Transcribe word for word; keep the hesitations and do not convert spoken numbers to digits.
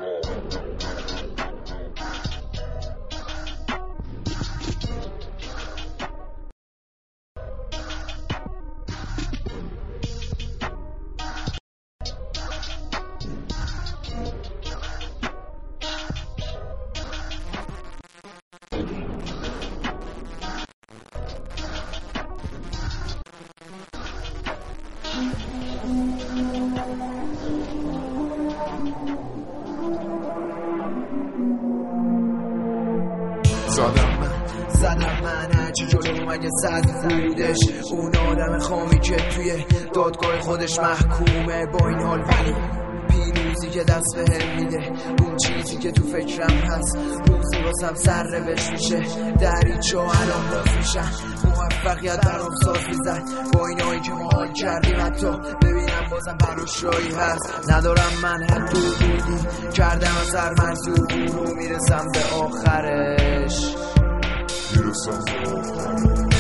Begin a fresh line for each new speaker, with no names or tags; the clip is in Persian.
زدم من زدم من هرچی جلو مگه زد بودش اون آدم خامی که توی دادگاه خودش محکومه. با این حال ولی پیروزی که دست به هم میده، اون چیزی که تو فکرم هست روزی واسم سر روش میشه. دریچه ها الان باز میشن، موفقیت برام ساز میزد با این هایی که ما حال کردیم. حتی ببینم بازم براش رایی هست. ندارم من حتی بودی کردم از هر منظور رو میرسم به آخرش میرسم به آخرش